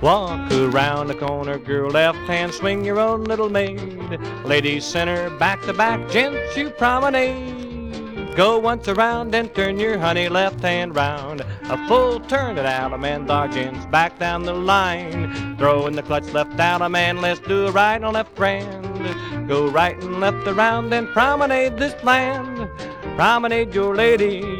Walk around the corner, girl, left hand, swing your own little maid. Ladies center, back to back, gents you promenade. Go once around and turn your honey left hand round. A full turn it out, a man, dog, gents, back down the line. Throw in the clutch left out, a man, let's do a right and left grand. Go right and left around and promenade this land. Promenade your lady.